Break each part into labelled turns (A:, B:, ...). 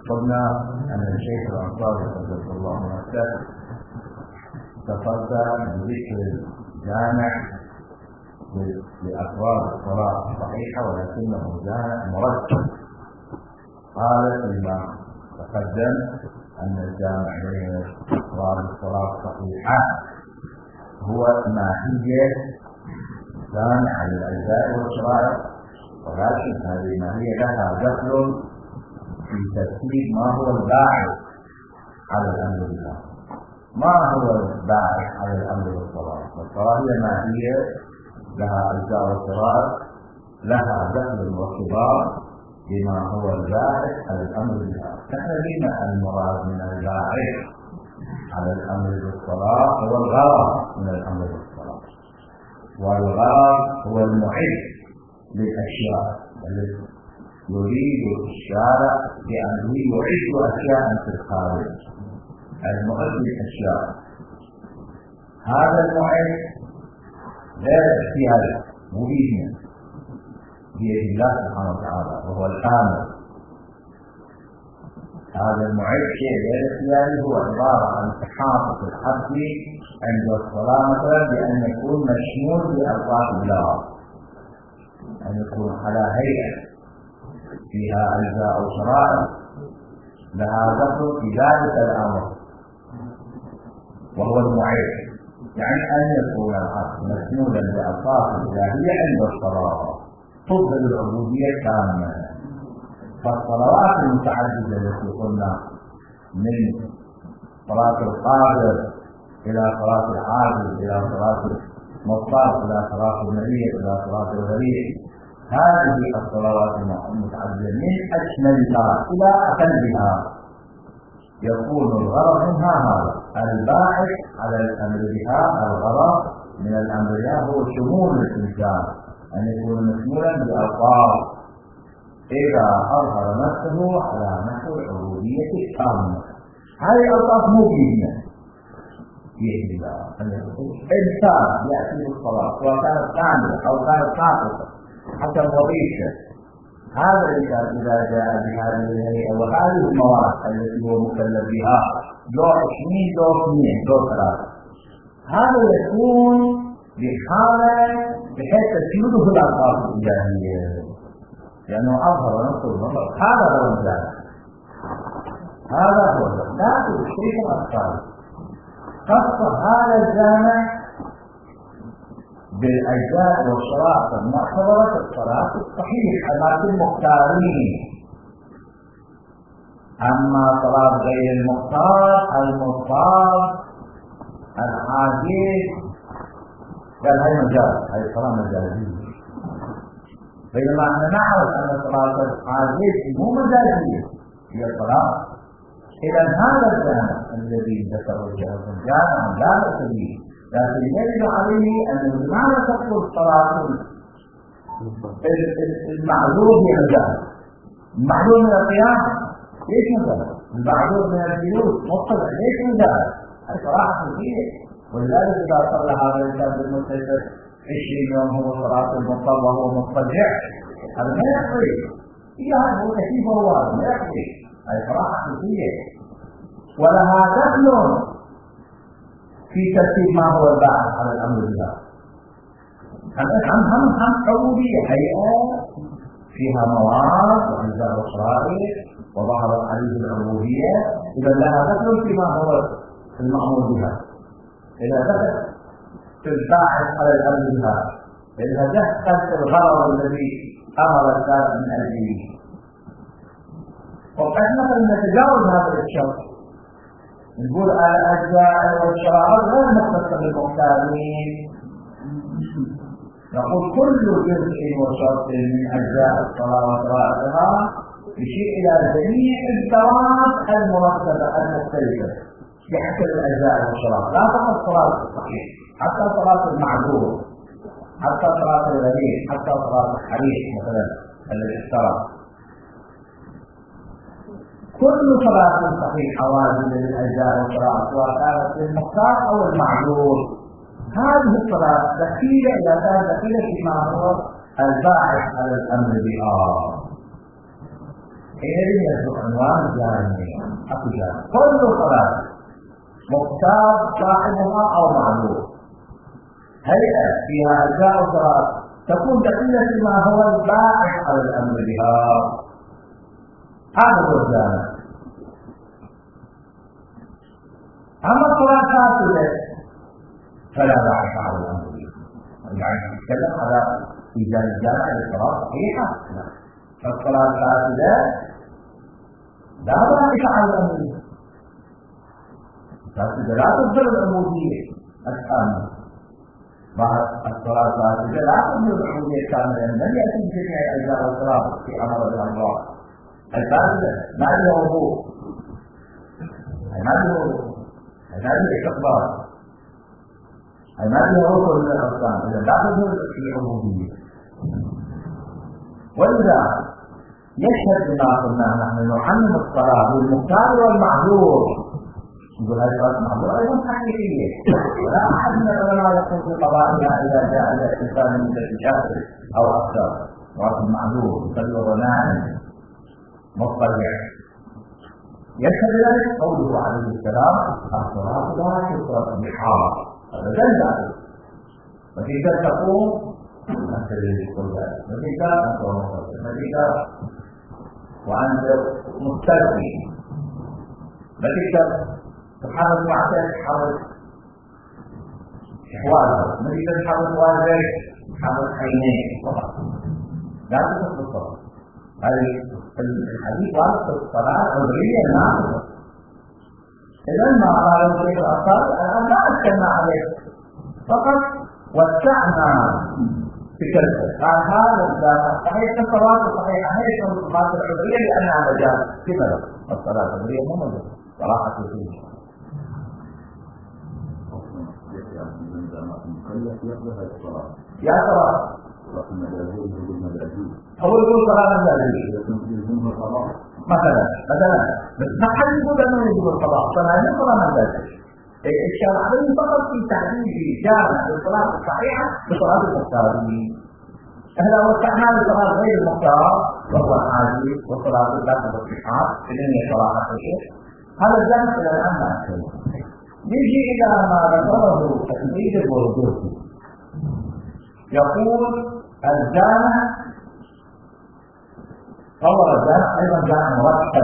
A: قلنا أن الشيخ الأنصاري قدس الله نفسه تفضل بذكر الجامع لأسرار الصلاة الصحيحة، ولكنه جامع مرتب. قال فيما تقدم أن الجامع بين أسرار الصلاة الصحيحة هو ماهية جامعة للأجزاء والشرائع، ولكن هذه الماهية لها دخل في ترتيب ما هو الباعث على الأمر بالله. ما هو الباعث على الأمر بالصلاة؟ والصلاة هي ماهية لها أجزاء والشرائع، لها دخل وارتباط بما هو الباعث على الأمر بالله. تحديد المراد من الباعث على الأمر بالصلاة هو الغرض من الأمر بالصلاة، والغرض هو المعد للأشياء التي يريد الشارع بأنه يعد أشياء في الخارج، المعد للأشياء. هذا المعد غير اختياري، مبين بيد الله سبحانه وتعالى وهو الكامل. هذا المعد شيء غير اختياري، هو عبارة عن تحقق الحد عند الصلاة مثلا بأن يكون مشمول بألفاظ الله، أن يكون على هيئة فيها أجزاء أو شرائع لها دخل في ذلك الأمر وهو المعد، يعني أن يكون العبد مشمولا بألفاظ الإلهية عند الصلاة تفضل العبودية كاملة. فالصلوات المتعددة التي قلنا من صلاة القادر إلى صلاة العاجز إلى صلاة المضطر إلى صلاة المريض إلى صلاة الغريب، هذه الصلوات المتعددة من أجملها إلى أقلها يكون الغرض منها هذا الباعث على الأمر بها. الغرض من الأمر بها هو شمول الإنسان، أن يكون مشمولا بألفاظ إذا أظهر نفسه على نحو العبودية التامة. هذه الألفاظ مبينة بإذن الله أن يكون إنسان يأتي بالصلاة سواء كانت كاملة أو كانت ساقطة حتى الوظيفة. هذا الإنسان إذا جاء بهذه الهيئة وهذه المواد التي هو مكلف بها دور 20 دور 2 دور 3، هذا يكون بحالة بحيث تسيره الألفاظ الإلهية لأنه أظهر نفسه. هذا هو الجامع، هذا هو لا تشريك الأطفال. خص هذا الجامع بالأجزاء والشرائع المعتبرة الصلاة الصحيحة التي المختارين. أما صلاة غير المختار المضطر العاجز قال هاي مجاز، هاي صلاة مجازية، بينما أننا نعرف أن صلاة العاجز مو مجازية، هي صلاة. إذا هذا الجامع الذي ذكره الجامع لا بأس به، لكن يجب عليه أن لماذا تقول صلاة المعذور هي مجاز؟ المعذور من القيام ليش مجاز؟ المعذور من الجلوس مطلع ليش مجاز؟ هذه صلاة حقيقية. ولذلك إذا صلى هذا الإنسان بالمستشفى 20 يوم هو صلاة المضطر وهو مضطجع، هذا ما يقضي. هو كيف هو هذا ما يقضي، هذه صلاة حقيقية ولها دخل في ترتيب ما هو الباعث على الأمر بالله. هم عبودية، هيئة فيها مواد وأجزاء وشرائع وظهرت عليه العبودية، إذا لها دخل فيما هو المأمور بها. إذا دخل في الباعث على الأمر بها، إذا دخل في الغرض الذي أمر الشارع من أجله. وقد مثلا نتجاوز هذا الشرط، نقول الأجزاء والشرائع غير مختصة بالمختارين، نقول كل جزء وشرط من أجزاء الصلاة وشرائعها يشير إلى جميع الدوام المرتبة المختلفة بحسب الأجزاء والشرائع، لا فقط صلاة الصحيح، حتى صلاة المعذور، حتى صلاة الغريب، حتى صلاة الحريق مثلا الذي اشترى. كل صلاة صحيحة واجبة للأجزاء والشرائع سواء كانت للمختار أو المعذور. هذه الصلاة دخيلة إذا كانت دخيلة فيما هو الباعث على الأمر بها. حينئذ يصبح عنوان جامع أقجام كل صلاة مختار صاحبها أو معذور هيئة فيها أجزاء صلاة تكون بقية ما هو الباعث على الأمر بها هذا هو الجامع. أما الصلاة فاسدة فلا باعث على الأمر بها يعني نتكلم على إيجاد الجامع للصلاة صحيحة فالصلاة فاسدة لا باعث على الأمر بها فاسدة لا تبطل العبودية الكاملة بعد الصلاة فاسدة لا تبطل العبودية الكاملة لأن لم يأتي بجميع أجزاء الصلاة في أمر الله الفاسدة ما هي وضوء ما هي وضوء هذا الاستقبال ما هي ركن من الأركان إذا لا تبطل العبودية ولذا يشهد بما قلنا نحن نحمل الصلاة بالمختار والمعذور يقول هذه الصلاة المعذورة أيضا حقيقية ولا أحد من العلماء يقول في قضائها إذا جاء الاتصال من الشافعي أو أكثر وقت المعذور يصلي نائم مضطجع يشهد ذلك قوله عليه السلام الصلاة لا تترك بحار هذا دليل وتلك تقوم أنت الذي تقول ذلك وتلك أنت وتلك وأنت مستلقي وتلك تحاول معتاد تحاول إحواله وتلك تحاول والديك تحاول عينيك فقط لا تترك الصلاة هذه الحديث قال الصلاة عذرية ناقصة إذا ما قال ذلك الأطفال الآن لا أتكلم عليه فقط وسعنا في كلمة قال هذا صحيح الصلاة صحيحة هي الصلاة العذرية لأنها مجال في بلد الصلاة العذرية مو مجال صراحة فيه يا ترى هو يقول صلاة المجازية مثلا بس ما حد يقول أنه يجب الصلاة صلاة المجازية الشرع عليه فقط في تعديل جامع للصلاة الصحيحة بصلاة المختارين هذا هو استعمال الصلاة غير المختار وهو الحاجي والصلاة ذات الصحيحات إذن هي صلاة الشيخ هذا الجامع إلى الآن لا أكثر يجي إلى ما ذكره تقليد الوردوسي يقول الجامع طور الجامع أيضا جامع مرتب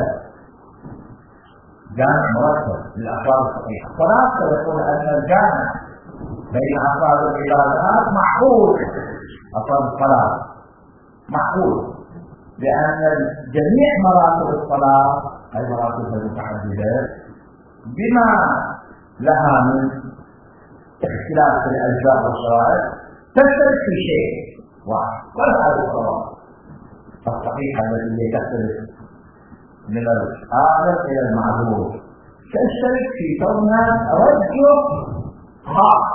A: جامع مرتب للأفراد الصحيحة الصلاة يقول أن الجامع بين أفراد العبادات معقول أفراد الصلاة معقول لأن جميع مراتب الصلاة أي مراتب المتعددات بما لها من اختلاف في الأجزاء والشرائع تختلف في شيء واحد ولا هذا الصلاة الصحيحة التي تختلف من الآخر إلى المعذور تشترك في كونها توجه خاص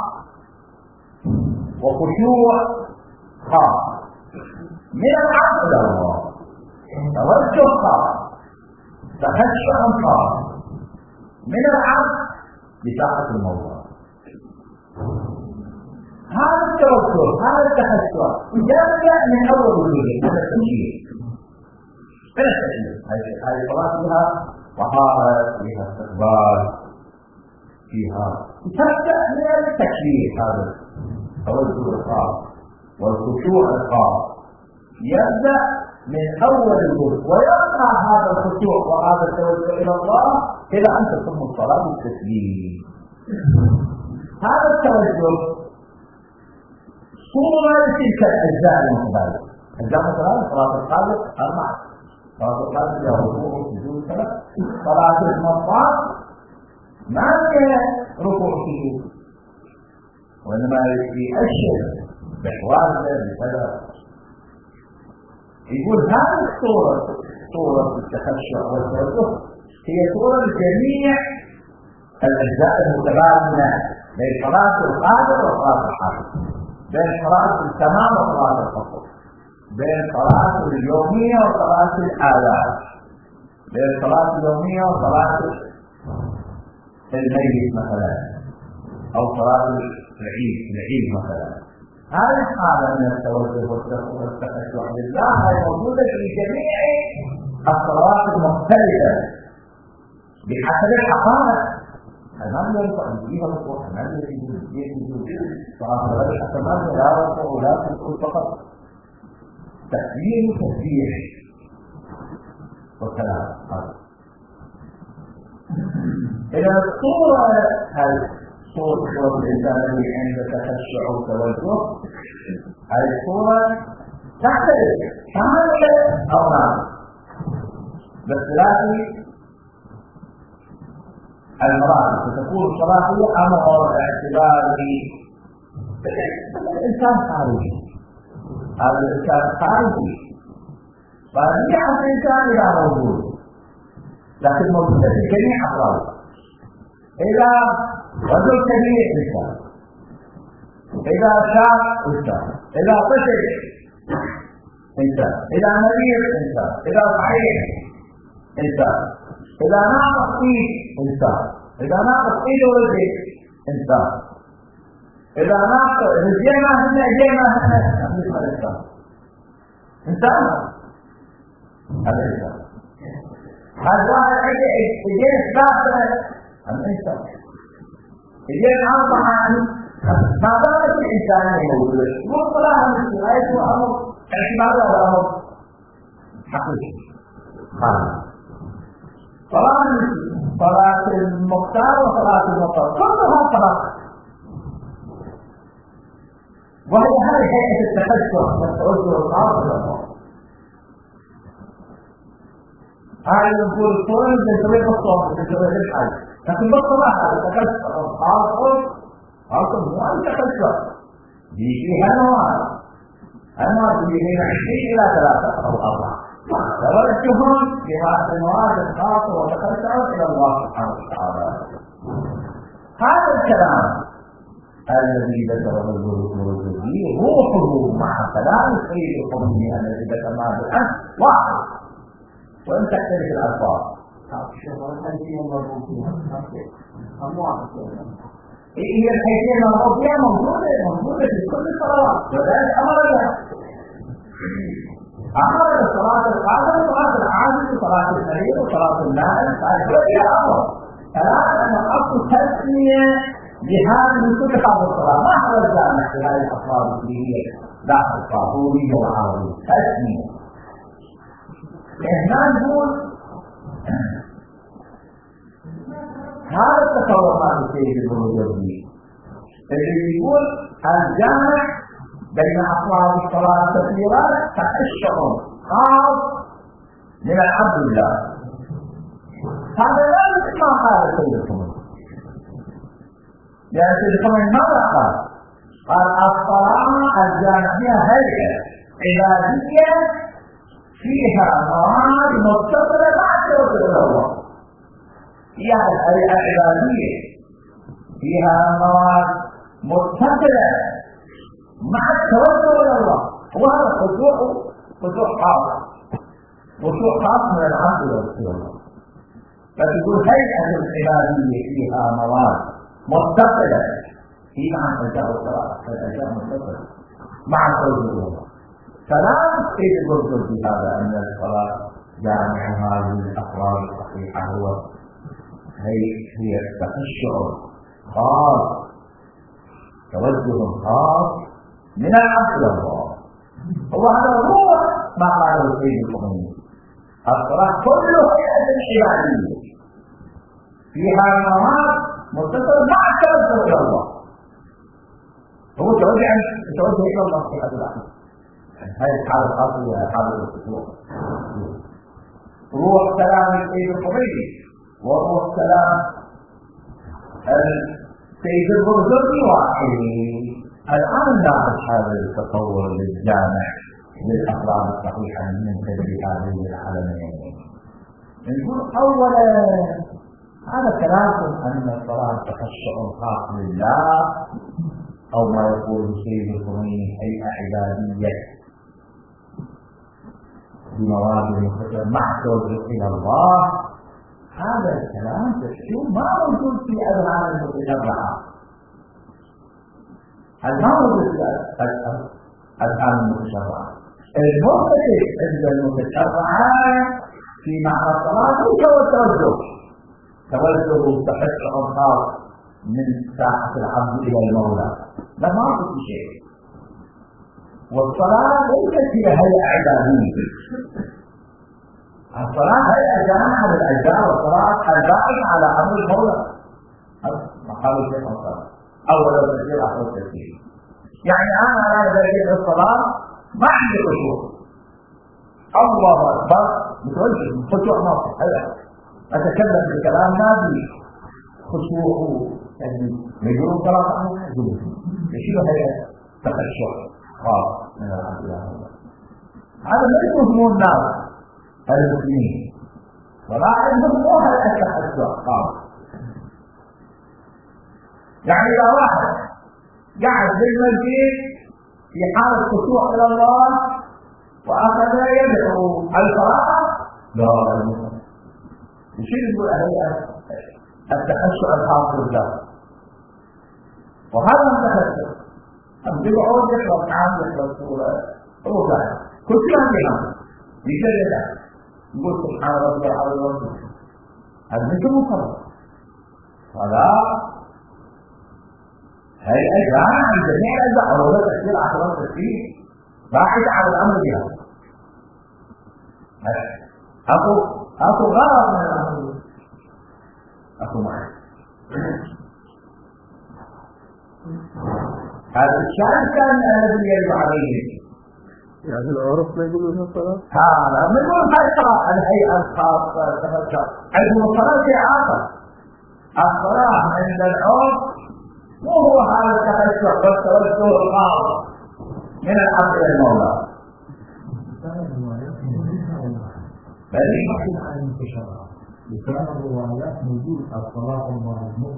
A: وخشوع خاص من العبد إلى الله توجه خاص تخشع خاص من العبد بطاعة المولى هذا التوجه هذا التخشع يبدأ من أول وجوده هذا التشريع هذه الصلاة فيها طهارة فيها استقبال فيها تبدأ من التكليف هذا التوجه الخاص والخشوع الخاص يبدأ من أول الجزء ويبقى هذا الخشوع وهذا التوجه إلى الله إلى أن تتم الصلاة بالتسليم هذا التوجه صورة تلك الأجزاء المختلفة أجزاء مثلا صلاة القادر 4 صلاة القادر فيها ركوع وسجود 3 صلاة المطاف ما فيها ركوع وسجود وإنما يؤشر بحوار بكذا يقول هذه الصورة صورة التخشع والتوجه هي صورة لجميع الأجزاء المتباينة بين صلاة القادر وصلاة الحافظ بين صلاة التمام وصلاة القصر بين صلاة اليومية وصلاة الآلاف بين صلاة اليومية وصلاة الميت مثلا أو صلاة العيد مثلا هذه الحالة من التوجه والتخشع لله هي موجودة في جميع الصلوات المختلفة بحسب الحقائق. الإمام يرفع يجيب الركوع، الإمام يجيب صلاة الغداء، الإمام لا يرفع ولا تدخل فقط تكبير وتسبيح والسلام. إذا الصورة صورة الإنسان الذي عند تخشع وتوجه، هذه الصورة تختلف كاملة أو ناقصة باختلاف المراتب. فتكون الصلاة هي أمر اعتباري الإنسان خارجي، هذا الإنسان خارجي فرجع الإنسان إلى موجود، لكن موجودة في جميع أفراده. إذا رجل كبير إنسان، إذا شاب إنسان، إذا طفل إنسان، إذا مريض إنسان، إذا صحيح إنسان، إذا ناقص فيه إنسان، إذا ناقص فيه ولده إنسان، إذا ناقص رجينا هنا جينا هنا مثل الإنسان. إنسان هذا إنسان. هذا واحد عنده إجين ثلاثة الإنسان، إجين أربعة ما بالك الإنسان الموجود. مو صلاة مثل هاي هو أمر اعتباره ولا أمر حقيقي. صلاة المختار وصلاة المختار كلها صلاة، وهي هذه هيئة التفجر والتوجه الخاص. هذا نقول الصلاة بطريقة الصوم بطريقة الحج، لكن بالصلاة هذا التفجر خاص مو أن تفجر فيها أنواع من 20 إلى 3 أو 4. توجههم بهذه المواد الخاصة وتخشعوا إلى الله سبحانه وتعالى. هذا الكلام الذي ذكره الجوزي روحه مع كلام السيد الخميني الذي ذكرناه الآن واحد، وإن تختلف الألفاظ. هي الحيثية المرضية موجودة في كل الصلوات، وذلك أمر الله. أمر صلاة القادر وصلاة العاجز وصلاة المريض وصلاة النائم، هذه أمر. فلا أن الأصل تسمية لهذه كل هذه الصلاة، ما هو الجامع في هذه الأفراد اللي هي داخل الطاهورية والعربية تسمية. إحنا نقول هذا التصور مع السيد البروجردي اللي يقول الجامع بين أفراد الصلاة التكبيرات تخشع خاص من الحمد لله. هذا لا يسمى قال السيد الخميني، لأن السيد الخميني ماذا قال؟ قال الصلاة الجامعية هيئة عبادية فيها مواد متصلة مع توجه الله. فيها الهيئة العبادية فيها مواد متصلة مع التوجه الى الله، وهذا خشوع خاص من العبد والرسول الله. فتقول هيئة العبادية فيها مواد متصلة في معنى الأجزاء والصلاة، الأجزاء متصلة مع التوجه الى الله. فلا يستطيع الرجل في هذا أن الصلاة جامع هذه الأفراد الصحيحة هي تخشع خاص، توجه خاص من العبد الله. وهذا هو ما قاله السيد الخميني. الصلاة كلها هيئة عبادية فيها مواد متصلة مع التوجه إلى الله. هو توجه إلى الله في هذا الأمر. هذه الحالة الخاصة وهي حالة الخشوع. روح كلام السيد الخميني وروح كلام السيد البروجردي واحد. الآن ناقش هذا التصور للجامع للأفراد الصحيحة من كل هذه العالمين. نقول أولا هذا كلامكم أن الصلاة تخشع خاص لله، أو ما يقول السيد الخميني هيئة عبادية بمواد مختلفة مع توجه إلى الله. هذا الكلام تشوف ما موجود في أذهان المتشرعة. الموجود في أذهان المتشرعة، المختلف عند المتشرعة في معنى الصلاة هو التوجه، تحس أنصار من ساحة العبد إلى المولى، لا ما في شيء. والصلاة ليست هي هيئة عبادية، الصلاة هيئة جامعة للأجزاء، والصلاة الباقية على أمر المولى. مقال الشيخ الصلاة أول تفسير آخر تفسير. يعني أنا على ذلك الصلاة ما عندي خشوع، الله أكبر متوجه خشوع ناصح، أتكلم بالكلام ما بي خشوع، يعني يقولون صلاة عنها يقولون يشبه هيئة تخشع خاص من العبد الله. هذا ليس مضمون الناس المسلمين، ولا عندهم مو هيئة تخشع خاص. يعني إذا واحد قاعد بالمسجد في حالة خشوع إلى الله وأخذ يدعو الصلاة، لا المسلم يشير يقول هيئة التخشع الحاصل له، وهذا التخشع البدعوة يخلص عام يخلص هو قاعد كل شيء عندنا يجدد يقول سبحان ربي العظيم، هذا مثل مصر. هذا هيئة جامعة عن جميع الأجزاء، ولو تفسير أحوال تفسير باحث على الأمر بها. أكو غرض من الأمر، أكو معي هذا الشأن كان الذي يجب عليه.
B: يعني العرف ما يقولون الصلاة؟
A: هذا ما يقولون هاي الصلاة الهيئة الخاصة تفكر، عندهم الصلاة في آخر. الصلاة عند العرف مو هو هذا التخشع والتوجه الخاص من العبد إلى المولى، بل
C: بكلام الروايات موجود الصلاة المرمومة.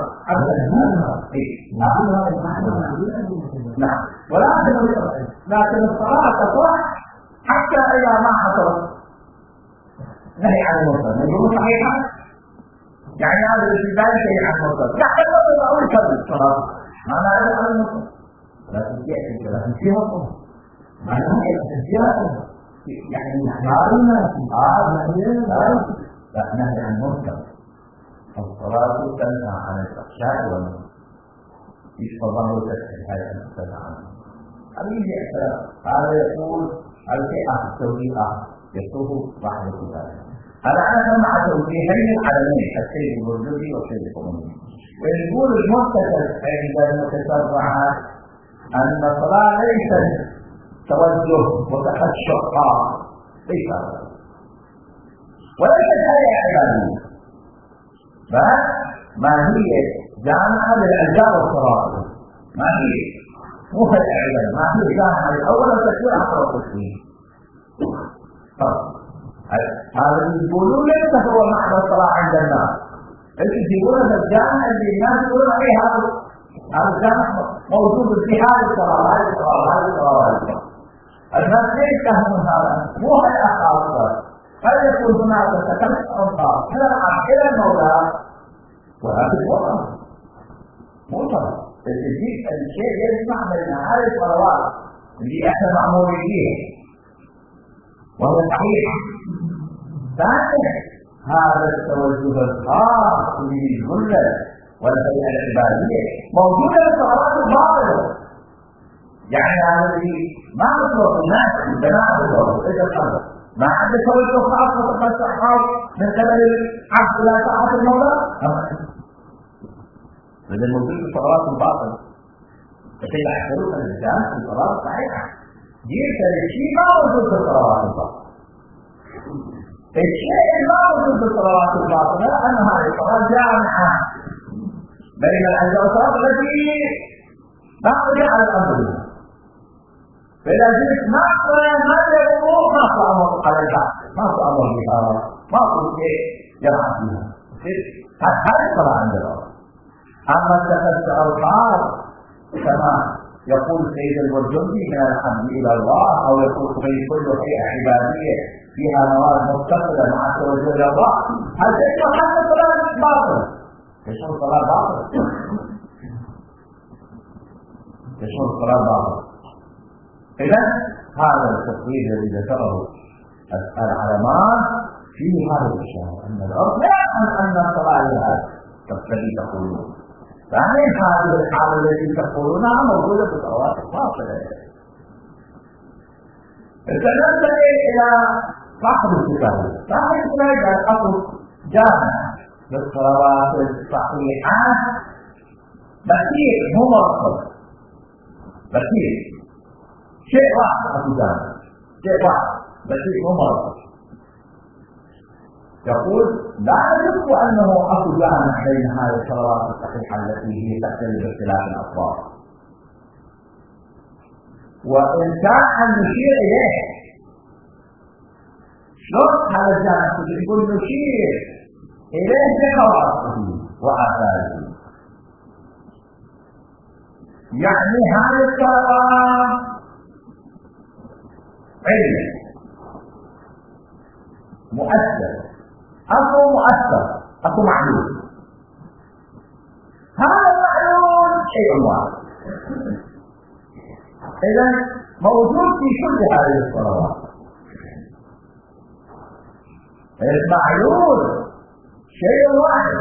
A: نعم، لكن الصلاة تصح حتى إذا ما حصلت نهي عن المنكر، نقول صحيحة. يعني هذا الاستدلال شيء عن المنكر، يحتاج إلى أول كلمة الصلاة معنى هذا عن المنكر، لكن يأتي كلام فيها الصلاة معناها فيها يعني نحن لا نهي عن المنكر. الصلاة تنهى عن الفحشاء والمنكر، يشفظه تسهل هذا المبتدع عنه. هذا يقول الفئة التوجيهة يصوه رحمة الله. هذا أنا سمع توجيهين العالمين، السيد الوردي والسيد القمني، ويقول المرتكز عند المتسرعات أن الصلاة ليست توجه وتخشع ليس هذا، وليست هيئة عبادية، بل ما هي جامعة للأجزاء والصلاة، ما هي مو هيئة عبادية، ما هي جامعة الأول والتكبير آخر التسليم. هذا يقولون ليس هو معنى الصلاة عند الناس، اللي يقولون الجامعة اللي الناس يقولون عليه هذا الجامع موجود في هذه الصلاة هذه الصلاة هذه الصلاة هذه الصلاة. الناس ليس يفهمون هذا، مو هيئة خاصة. قد يكون هناك تكلم خاص من العبد إلى المولى، وهذا الوضع مو صلاة. الشيء يجمع بين هذه الصلوات اللي احنا معمولين فيها وهو صحيح. ثانيا هذا التوجه الخاص بالجملة والهيئة العبادية موجودة في الصلوات الباطلة. يعني هذا الذي ما نطلق الناس بناء الوضع إذا القدر ما عنده توجه خاص وتخشع خاص من قبل العبد لا طاعة المولى، هذا الموجود في الصلوات الباطلة. فكيف يحصلون الإنسان في الصلاة الصحيحة؟ جئت للشيء ما موجود في الصلوات الباطلة. الشيء ما موجود في الصلوات الباطلة أن هذه الصلاة جامعة بين الأجزاء التي باقية على الأمر. فإذا جئت ما يقول ما تأمر على البعض، ما تأمر بها، ما تقول شيء يرعى فيها. هذه الصلاة عند الله. أما التخشع الخاص كما يقول سيد البرجندي من الحمد إلى الله، أو يقول في كل هيئة عبادية فيها مواد متصلة مع التوجه إلى الله، هذا يشمل حتى الصلاة باطلة، يشمل الصلاة باطلة، يشمل الصلاة باطلة. إذا هذا التقرير الذي ذكره العلماء فيه هذا الشيء أن العرف لا أن الصلاة لها تبتدي تقولون، فهذه الحالة التي تقولونها موجودة في الصلوات الفاصلة. فننتقل إلى صاحب الكتاب. صاحب الكتاب قال أصل جامع للصلوات الصحيحة بكير مو مرصد، بكير شيء واحد أصل جامع، شيء واحد بكير مو مرصد. يقول لا يجب أنه أصل جامع بين هذه الصلوات الصحيحة التي هي تختلف باختلاف الأطوار، وإن كان أن نشير إليه شلون هذا الجامع يقول نشير إليه بخواصه وآثاره، يعني هذه الصلوات علم مؤثر، أكو مؤثر، أكو معلوم. هذا المعلوم شيء واحد، إذا موجود في كل هذه الصلوات. المعلوم شيء واحد،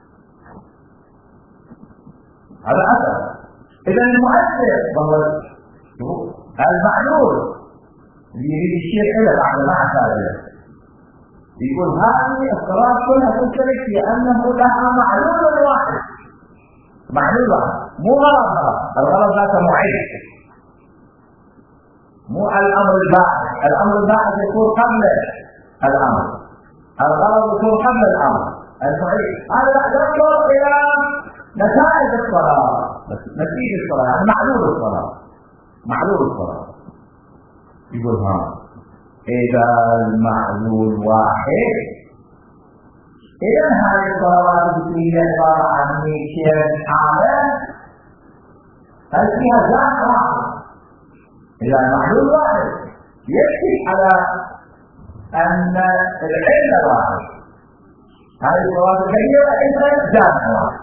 A: هذا أثر. إذا المؤثر وهو المعلوم اللي يريد الشيء إلى بعد ما أثاره، يقول هذه الصلاة كلها تشترك في أنه لها معلول واحد، معلول واحد، مو غرض، الغرض ذاته معين، مو الأمر الباحث. الأمر الباحث يكون قبل الأمر، الغرض يكون قبل الأمر المعين. هذا ينظر إلى نتائج الصلاة، نتيجة الصلاة، معلول الصلاة، معلول الصلاة. يقول ها إذا المعلول واحد، إذا هذه الصلوات هي عبارة عن 200 حالة، هل فيها ذات واحد؟ إذا المعلول واحد يكفي على أن العلة واحد. هذه الصلوات الكبيرة إذا جامع واحد،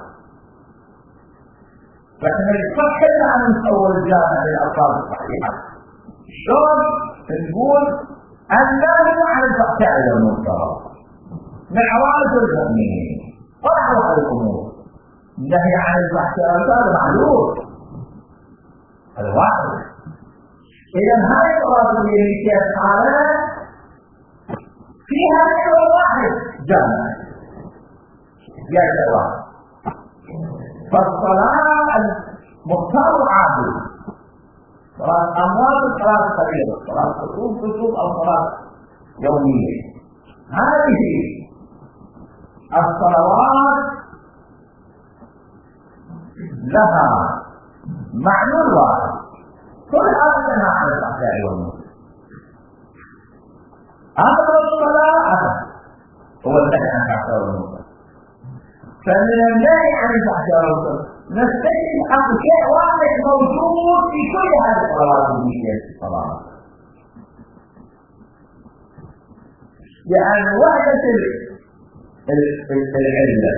A: لكن الفقه عن أول جامع للألفاظ الصحيحة. شلون نقول النهي عن الفحشاء والمنكر من عوارض المؤمنين وأعرف الأمور. النهي عن الفحشاء والمنكر معلوم، هذا واحد. إذا هذه الصلاة التي حالة فيها نوع واحد جامع يا واحد. فالصلاة المختار عادل، صلاة أموال، صلاة كبيرة، صلاة كسوف أو صلاة يومية. هذه الصلوات لها معنى واحد، كل هذا عن الفحشاء والمنكر. أمر الصلاة هو النهي عن الفحشاء والمنكر، فمن النهي عن الفحشاء والمنكر نستجد أن شيء واحد موجود في كل هذه الصلوات المية الصلاة، لأن وحدة العلة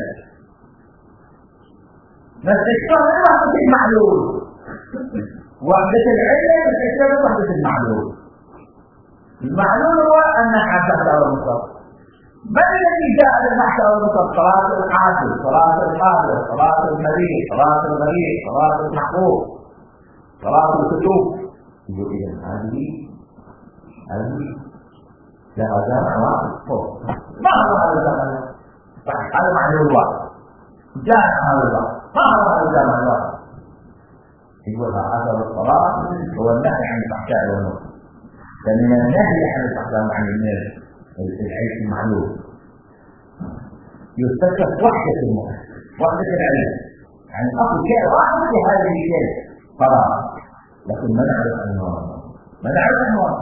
A: نستجد وحدة المعلول، وحدة العلة نستجد وحدة المعلول. المعلول هو أن الفحشاء والمنكر. من الذي جاء للفحشاء والمنكر؟ صلاة القاتل، صلاة القاتل، صلاة المريض، صلاة الغريب، صلاة المحبوب، صلاة الكسوف. يقول إذن هذه لها جامع واحد فوق. ما هو هذا الجامع؟ هذا معلول واحد، جامع هذا الواحد، ما هو هذا الجامع الواحد؟ يقول هذا الصلاة هو النهي عن الفحشاء والمنكر، فمن النهي عن الفحشاء عن الناس العيش المعلوم يستكشف وحدة المؤمن، وحدة العلم، يعني أصل شيء واحد في هذه الشيء صلاة، لكن ما نعرف عنوان، ما نعرف عنوان،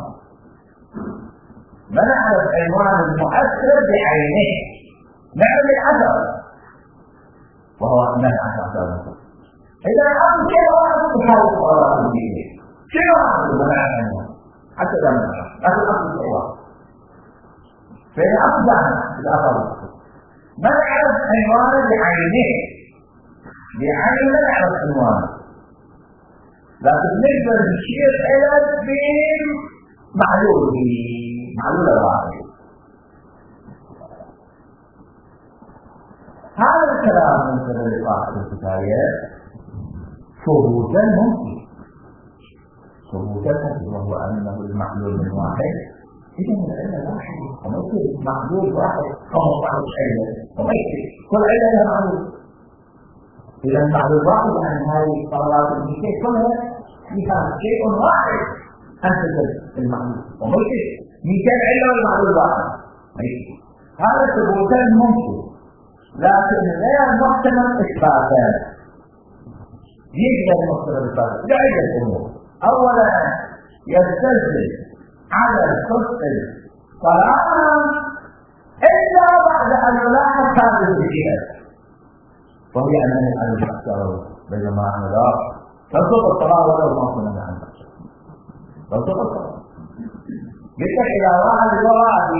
A: ما نعرف عنوان المؤثر بعينه، نعرف الأثر وهو النهي عن الفحشاء والمنكر. إذا أصل شيء واحد في هذه الصلاة الدينية، شيء واحد ما نعرف عنوان حتى لا نعرف، لكن أصل شيء واحد. فإن أفضل الأثر ما نعرف عنوانه بعينه، بعينه لا نعرف عنوانه، لكن نقدر نشير إلى الدين معلول الواحد. هذا الكلام من قبل صاحب الكفاية ثبوتا ممكن، ثبوتا وهو أنه المعلول من واحد. إذا العلة واحد وما يصير معلول واحد 15 علة، وما يصير كل علة لها معلول. إذا المعلول واحد عن هذه الصلوات المثل كلها فيها شيء واحد أنت المعلول، وما يصير 200 علة والمعلول واحد. هذا ثبوتا ممكن لكن غير محتمل إثباتا. يقدر محتمل إثباتا لعدة أمور. أولا يستدل على الصدق صلاحا إلا بعد أن يلاحظ هذه الجهة، وهي أنني أنا المحتوى بينما أنا لا تصدق الصلاة ولو ما كنا نعلم تصدق الصلاة. قلت إذا واحد الواحد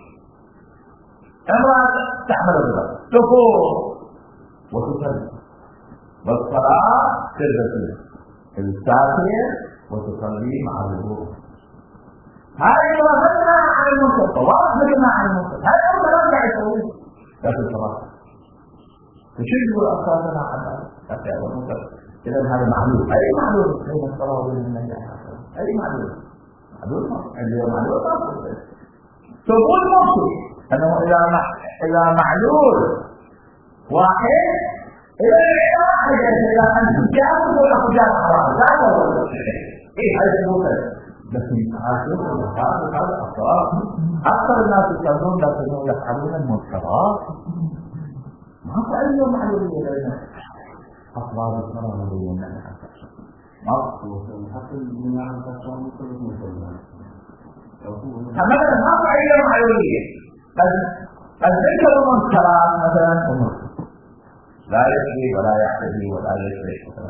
A: امرأة تعمل الغد تقول وتصلي والصلاة تلبس الساتر وتصلي مع الوضوء. هذه وافقنا عن المنطقة وافقنا عن المنطقة. هذا هو كلام قاعد يسويه في الصلاة. تشد أفكارنا على الأشياء والمنطقة. إذا هذا معلوم. أي معلوم بين الصلاة وبين النهي عن الصلاة. أي معلوم. معلوم اللي هو معلوم ثبوت ممكن أنه إذا معلول واحد إذا واحد إذا أنت جاهز ولا جاهز حرام لا ولا إيه هذا الموضوع. بس هذا الصلاة أكثر الناس يقولون لكنهم يفعلون المنكرات. ما هو أي معلولية لنا أفراد الصلاة بين ما
C: حتى من عن تصور مثلا
A: مثلا ما هو أي معلولية. الذكر والمنكرات مثلا أمور لا يكفي ولا يحتدي ولا يشرك مثلا.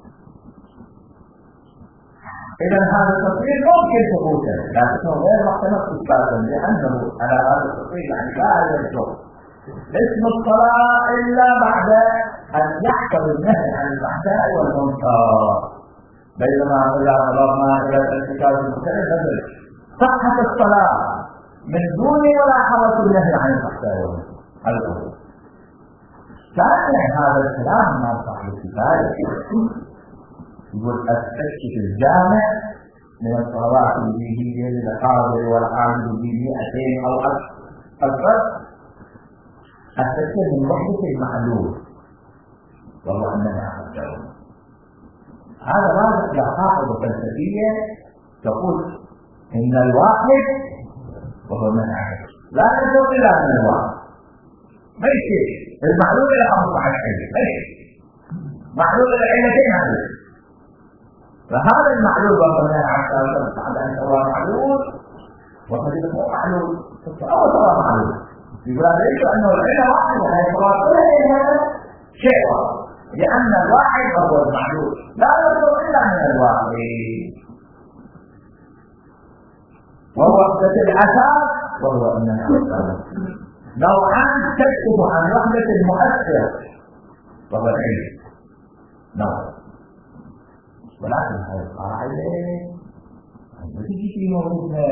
A: إذا هذا التصوير ممكن ثبوته لكنه غير محتمل إثباتا لأنه على هذا التصوير يعني لا يجوز اسم الصلاة إلا بعد أن يحصل النهي عن الفحشاء والمنكر. بينما إذا نظرنا إلى الارتكاب المختلف صحة الصلاة من دون ملاحظة النهي عن الفحشاء والمنكر. ثانيا هذا الكلام مع صاحب الكفاية يقول التشكيك الجامع من الصلوات الدينية للحاضر والعامل ب 200 أو أكثر. التشكيك من وحدة المعلول وهو أننا أحدث. هذا راجع إلى قاعدة فلسفية تقول إن الواحد وهو من أحد لا يجوز إلا من الواحد. ما يصير المعلول إلى 15 علة ما يصير معلول إلى علتين هذا. فهذا المعلول ربنا عز وجل بعد أن هو معلول وقد هو معلول أو هو معلول يقول ليس أنه العلة واحدة هي تواصلها إلى شيء واحد لأن الواحد هو المعلول لا يصل إلا من الواحد وهو وحدة الأساس وهو أننا نوعان تكتب عن وحدة المؤثر وهو العلم نوع. ولكن هذا القاعدة تجي في موردنا.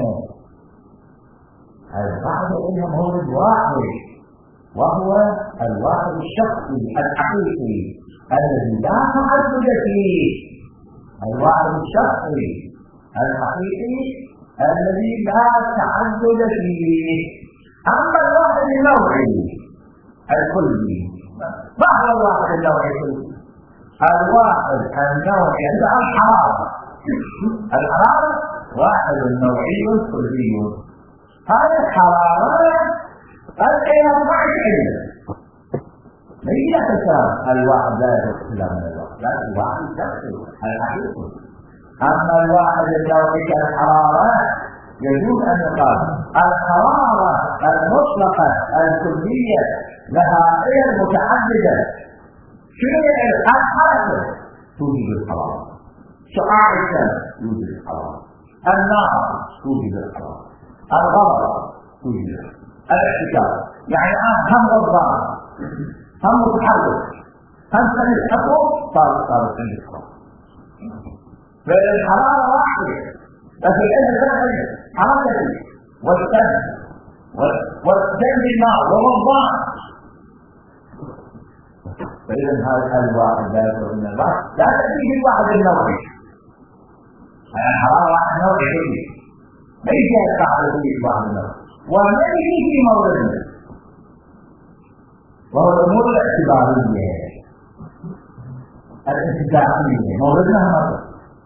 A: هذا القاعدة إنها مورد واحد وهو الواحد الشخصي الحقيقي الذي لا تعدد فيه. الواحد الشخصي الحقيقي الذي لا تعدد فيه. أما الواحد النوعي الكلي ما هو الواحد النوعي الكلي؟ الواحد النوعي الحرارة. الحرارة واحد نوعي كلي. هذه الحرارة الحين 14 علة ليس تساوي الواحد لا يختلف من الواحد لا الواحد شخصي الحقيقي. أما الواحد النوعي كالحرارة يجوز أن يقال الحرارة المطلقة الكلية لها غير متعددة. شنو الحركة توجد الحرارة، شعاع الشمس توجد الحرارة، النار توجد الحرارة، الغضب توجد الاحتكاك. يعني هم غضبان هم متحرك هم سنتحكم صارت عندي الحرارة. فالحرارة واحدة لكن إذا دخل حركة والدم والدم بالنار والرمضان فإذا هذا الواحد لا يكون من الواحد لا تأتي في الواحد النوعي. الحرام واحد نوعي كله ليس يقع في الواحد النوعي والذي في موردنا وهو الأمور الاعتبارية الانتفاعية موردنا هذا.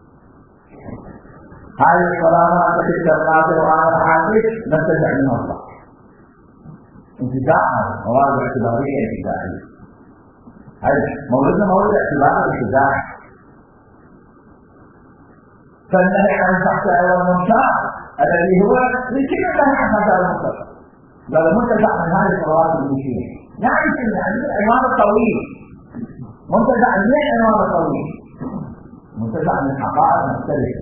A: هذه الصلاة التي تتناظر على الحادث لم تدع من الله انتفاعها مواد اعتبارية انتفاعية. هذا موردنا مورد اعتبار انتفاعي. فالنهي عن الفحشاء والمنكر الذي هو يمكن أن نهي عن هذا المنكر بل منتزع من هذه الصلوات المشيرة يعني العنوان الطويل منتزع من العنوان الطويل منتزع من حقائق مختلفة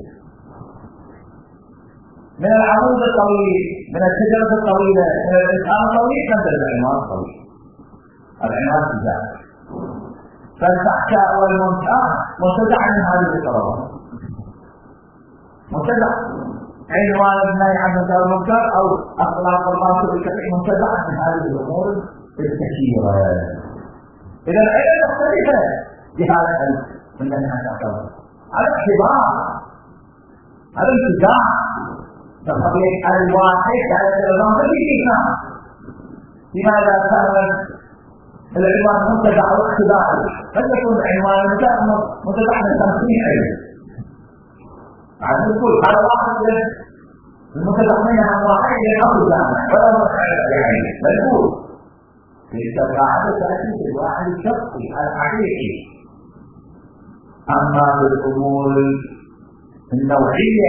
A: من العمود الطويل من الشجرة الطويلة من الإنسان الطويل ننتزع العنوان الطويل العنوان التجاري. فالفحشاء والمنكر منتزع من هذه الصلوات منتزع عنوان النهي عن المنكر او اطلاق الباطل بالكفر منتزع من هذه الامور الكثيره. اذا العلم مختلفه بهذا العلم من النهي عن المنكر على اعتبار على الاتجاه فالطبيعي الواحد على النظام بالإسلام. لماذا كان العنوان منتزع او اختباري؟ قد يكون العنوان منتزع من تنظيم علم بعد نقول على واحد المتدخلين عن واحد ينقض جامع ولا مسألة يعني مجهول في استقاعدة تأكيد الواحد الشخصي الحقيقي. أما بالأمور النوعية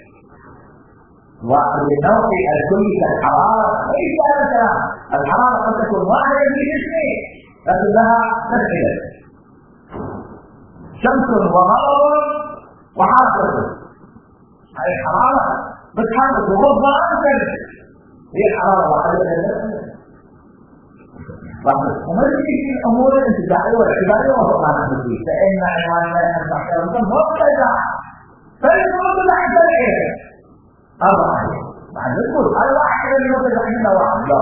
A: واحد النوعي الكلي كالحرارة ليس هذا الكلام. الحرارة قد تكون واحدة في جسمه لكن لها تفعيل شمس وغرب وحاصل هذه الحرارة بتحرك وغضة أكثر هي الحرارة واحدة وما يجي في الأمور الانتزاعية والاعتبارية وفقنا فيه فإن عنوان لا ينفع كلامكم مرتجع فالمرض لحظة العلم أربعة بعد نقول هذا واحد اللي مرتجع منه واحد لا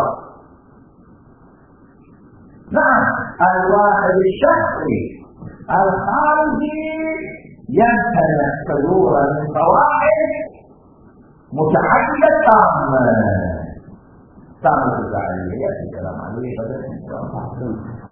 A: نعم الواحد الشخصي الخارجي يمتنع صدورا من فوائد متعددة تامة الفعالية. يأتي كلام عليه بدل